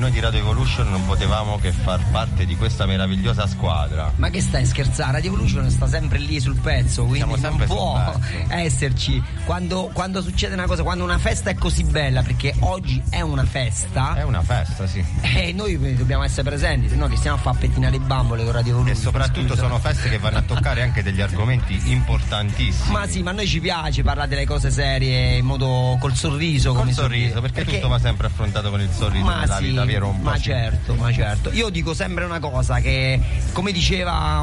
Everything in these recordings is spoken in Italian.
noi di Radio Evolution non potevamo che far parte di questa meravigliosa squadra. Ma che stai scherzando? Radio Evolution sta sempre lì sul pezzo, quindi siamo sempre non può esserci quando succede una cosa, quando una festa è così bella, perché oggi è una festa. È una festa, sì. E noi dobbiamo essere presenti, se no che stiamo a far pettinare le bambole con Radio Evolution. E soprattutto sono feste che vanno a toccare anche degli argomenti importantissimi. Ma sì, ma a noi ci piace parlare delle cose serie in modo col sorriso. Col sorriso, perché tutto va sempre affrontato con il sorriso nella vita, vero? Un po' ma certo. Io dico sempre una cosa, che come diceva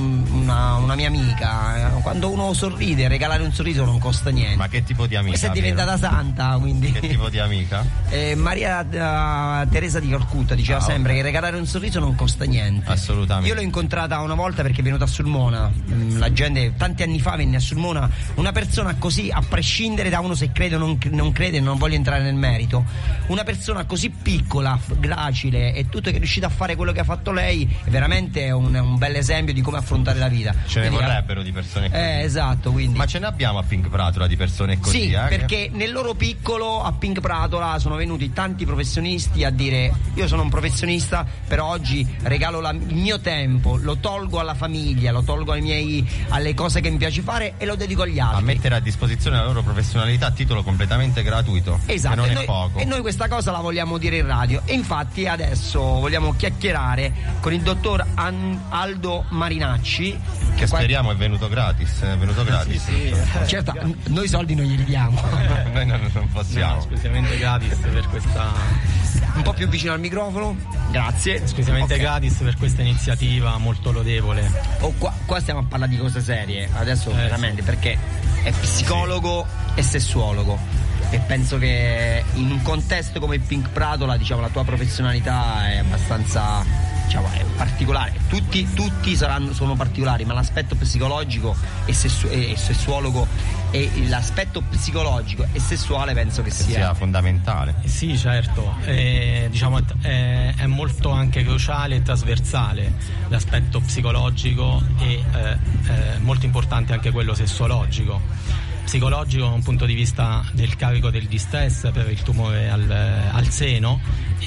una mia amica, quando uno sorride, regalare un sorriso non costa niente. Ma che tipo di amica? Questa è diventata santa, quindi. Che tipo di amica? Maria Teresa di Calcutta diceva sempre che regalare un sorriso non costa niente. Assolutamente. Io l'ho incontrata una volta perché è venuta a Sulmona, la gente tanti anni fa venne a Sulmona, una persona così, a prescindere da uno se crede o non crede, non voglio entrare nel merito, una persona così piccola, gracile e tutto, che è riuscita a fare quello che ha fatto lei, è veramente un bel esempio di come affrontare la vita. Ce ne vorrebbero di persone così. Esatto, quindi. Ma ce ne abbiamo a Pink Pratola di persone così? Sì, perché nel loro piccolo a Pink Pratola sono venuti tanti professionisti a dire: io sono un professionista, però oggi regalo il mio tempo, lo tolgo alla famiglia, lo tolgo alle cose che mi piace fare e lo dedico agli altri. A mettere a disposizione la loro professionalità a titolo completamente gratuito. Esatto, che non è poco. E noi questa cosa la vogliamo dire in radio. E infatti adesso vogliamo chiacchierare con il dottor Aldo Marinacci, che speriamo è venuto gratis. Sì. Certo, noi soldi non glieli diamo. Noi non possiamo. No, esclusivamente gratis per questa. Un po' più vicino al microfono, grazie. Esclusivamente gratis per questa iniziativa molto lodevole. Qua stiamo a parlare di cose serie, adesso veramente, perché è psicologo e sessuologo. E penso che in un contesto come Pink Pratola, diciamo, la tua professionalità è abbastanza, diciamo, è particolare. Tutti sono particolari, ma l'aspetto psicologico e sessuologo e l'aspetto psicologico e sessuale penso che sia fondamentale. Sì, certo, diciamo è molto anche cruciale e trasversale l'aspetto psicologico e molto importante anche quello sessuologico. Psicologico da un punto di vista del carico del distress per il tumore al seno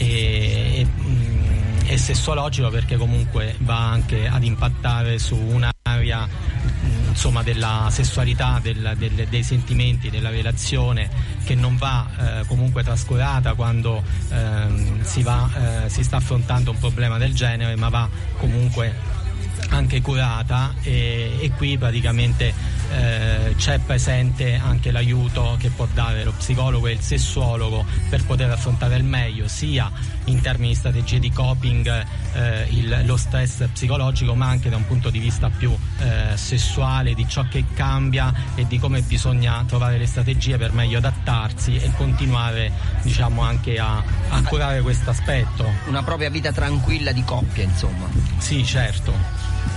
e sessuologico perché comunque va anche ad impattare su un'area, insomma, della sessualità, dei sentimenti, della relazione, che non va comunque trascurata quando si sta affrontando un problema del genere, ma va comunque anche curata e qui praticamente c'è presente anche l'aiuto che può dare lo psicologo e il sessuologo per poter affrontare al meglio, sia in termini di strategie di coping lo stress psicologico, ma anche da un punto di vista più sessuale, di ciò che cambia e di come bisogna trovare le strategie per meglio adattarsi e continuare, diciamo, anche a curare questo aspetto. Una propria vita tranquilla di coppia, insomma. Sì, certo.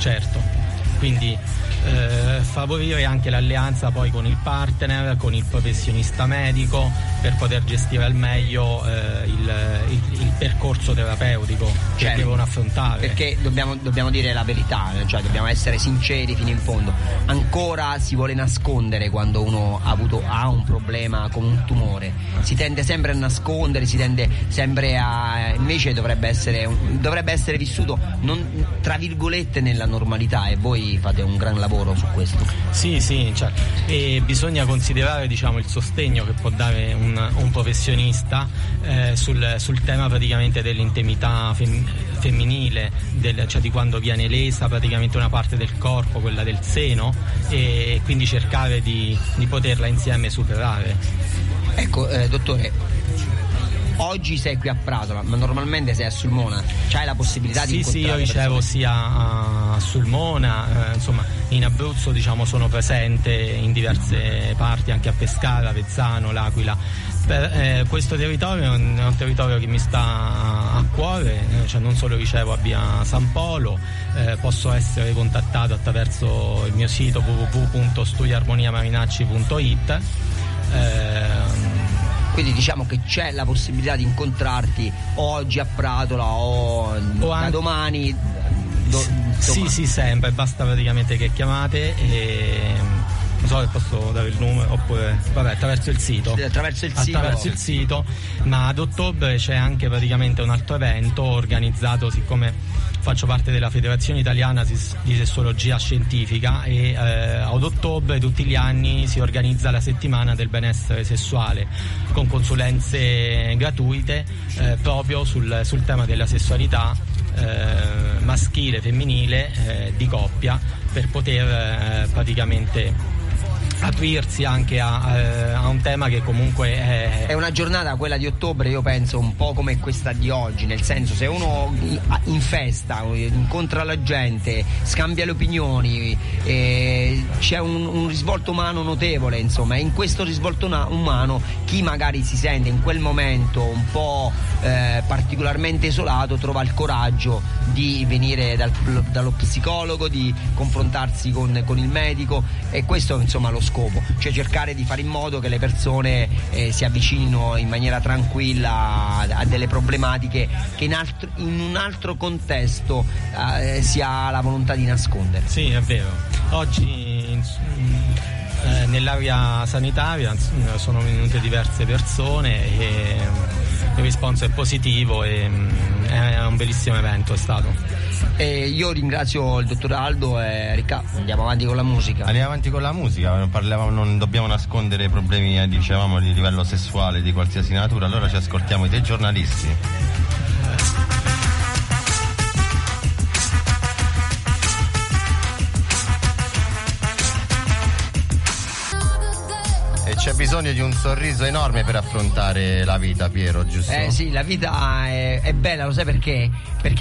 Quindi favorire anche l'alleanza poi con il partner, con il professionista medico, per poter gestire al meglio il percorso terapeutico che devono affrontare. Perché dobbiamo dire la verità, cioè dobbiamo essere sinceri fino in fondo. Ancora si vuole nascondere quando uno ha un problema con un tumore. Si tende sempre a nascondere, si tende sempre invece dovrebbe essere vissuto non, tra virgolette, nella normalità, e voi fate un gran lavoro su questo. Sì, certo. E bisogna considerare, diciamo, il sostegno che può dare un professionista sul tema praticamente dell'intimità femminile, cioè di quando viene lesa praticamente una parte del corpo, quella del seno, e quindi cercare di poterla insieme superare. Ecco, dottore, oggi sei qui a Pratola, ma normalmente sei a Sulmona, c'hai la possibilità di incontrare? Sì, io ricevo sia a Sulmona, insomma, in Abruzzo, diciamo, sono presente in diverse parti, anche a Pescara, Avezzano, L'Aquila. Questo territorio è un territorio che mi sta a cuore, cioè non solo ricevo a via San Polo, posso essere contattato attraverso il mio sito www.studioarmoniamarinacci.it. Quindi diciamo che c'è la possibilità di incontrarti oggi a Pratola o da domani. Sì, sempre, basta praticamente che chiamate non so se posso dare il numero, oppure vabbè, attraverso il sito, ma ad ottobre c'è anche praticamente un altro evento organizzato, siccome faccio parte della Federazione Italiana di Sessologia Scientifica, e ad ottobre tutti gli anni si organizza la settimana del benessere sessuale con consulenze gratuite proprio sul tema della sessualità maschile, femminile, di coppia, per poter praticamente aprirsi anche a un tema che comunque è una giornata, quella di ottobre, io penso un po' come questa di oggi, nel senso, se uno in festa incontra la gente, scambia le opinioni, c'è un risvolto umano notevole, insomma, e in questo risvolto umano chi magari si sente in quel momento un po' particolarmente isolato trova il coraggio di venire dallo psicologo, di confrontarsi con il medico, e questo insomma lo scopo, cioè cercare di fare in modo che le persone si avvicinino in maniera tranquilla a delle problematiche che in un altro contesto si ha la volontà di nascondere. Sì, è vero. Oggi nell'area sanitaria sono venute diverse persone e il risponso è positivo e è un bellissimo evento, è stato. Io ringrazio il dottor Aldo e Riccardo. Andiamo avanti con la musica. Non dobbiamo nascondere problemi, dicevamo, di livello sessuale di qualsiasi natura, allora ci ascoltiamo i dei giornalisti. C'è bisogno di un sorriso enorme per affrontare la vita, Piero, giusto? Sì, la vita è bella, lo sai perché? Perché